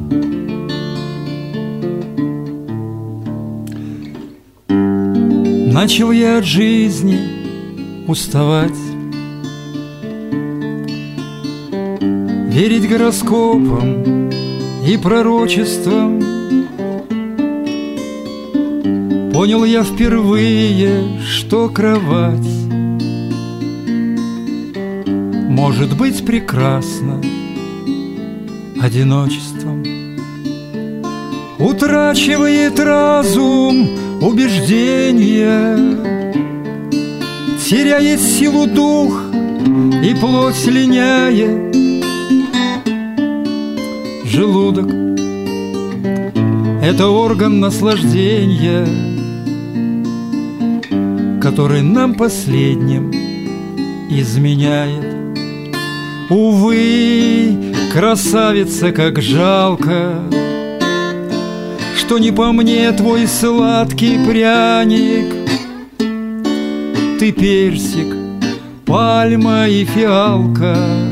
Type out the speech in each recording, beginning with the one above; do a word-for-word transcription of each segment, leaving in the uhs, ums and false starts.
Начал я от жизни уставать, верить гороскопам и пророчествам. Понял я впервые, что кровать может быть прекрасна одиночеством. Утрачивает разум убеждения, теряет силу дух и плоть линяет. Желудок — это орган наслаждения, который нам последним изменяет. Увы, красавица, как жалко, что не по мне твой сладкий пряник. Ты персик, пальма и фиалка,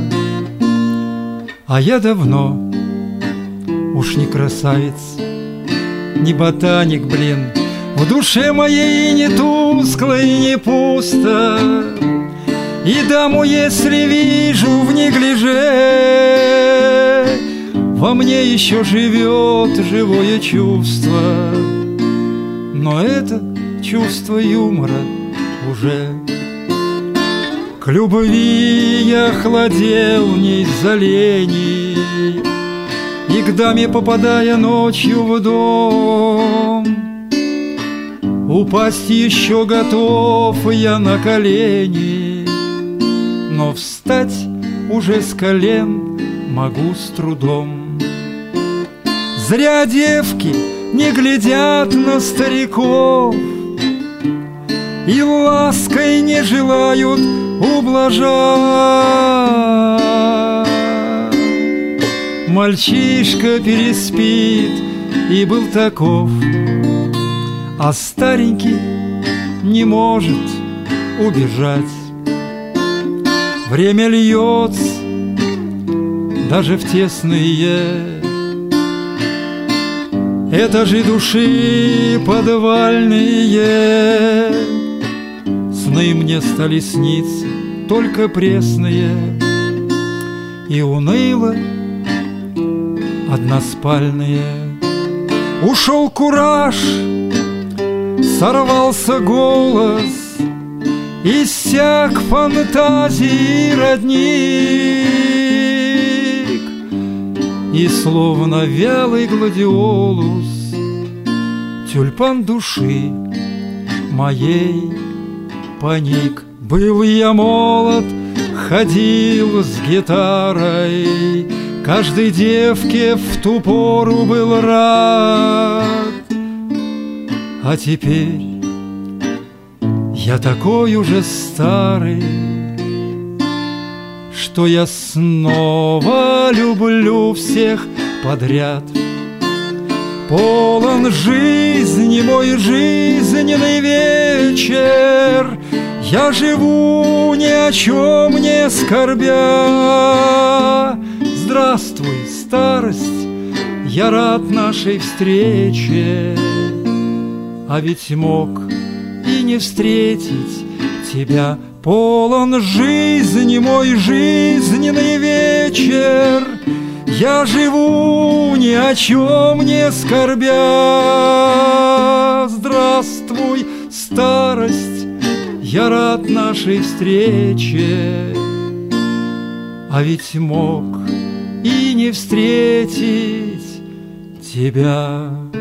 а я давно уж не красавец, не ботаник, блин. В душе моей не тускло и не пусто, и даму, если вижу в неглиже, во мне еще живет живое чувство, но это чувство юмора уже. К любви я охладел не из-за лени, и к даме, попадая ночью в дом, упасть еще готов я на колени, но встать уже с колен могу с трудом. Зря девки не глядят на стариков и лаской не желают ублажать. Мальчишка переспит и был таков, а старенький не может убежать. Время льется даже в тесные этажи души подвальные. Сны мне стали сниться только пресные, и уныло односпальные. Ушел кураж, сорвался голос, иссяк фантазии родник, и словно вялый гладиолус тюльпан души моей паник. Был я молод, ходил с гитарой, каждой девке в ту пору был рад. А теперь я такой уже старый, что я снова люблю всех подряд. Полон жизни мой жизненный вечер, я живу ни о чем не скорбя. Здравствуй, старость, я рад нашей встрече, а ведь мог и не встретить тебя. Полон жизни мой жизненный вечер, я живу ни о чем не скорбя. Здравствуй, старость, я рад нашей встрече, а ведь мог и не встретить тебя.